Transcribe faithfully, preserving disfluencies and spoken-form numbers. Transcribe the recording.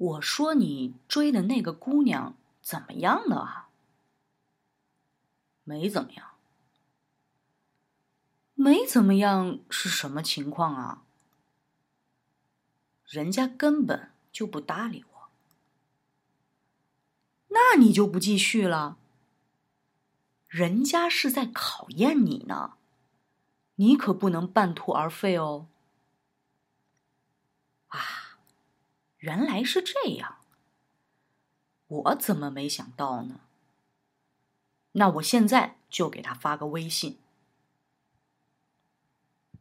我说你追的那个姑娘怎么样了啊？没怎么样。没怎么样是什么情况啊？人家根本就不搭理我。那你就不继续了？人家是在考验你呢，你可不能半途而废哦。啊，原来是这样，我怎么没想到呢？那我现在就给他发个微信，